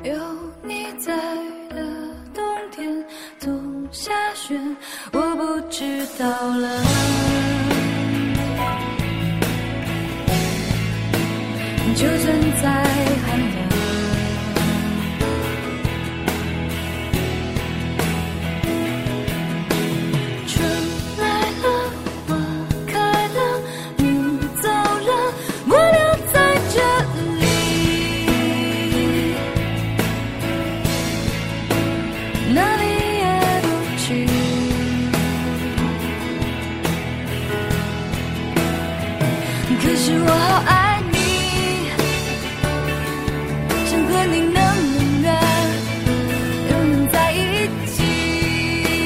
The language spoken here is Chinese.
有你在的冬天总下雪，我不知道了。就算再寒冷，春来了，花开了，你走了，我留在这里，哪里也不去。可是我好爱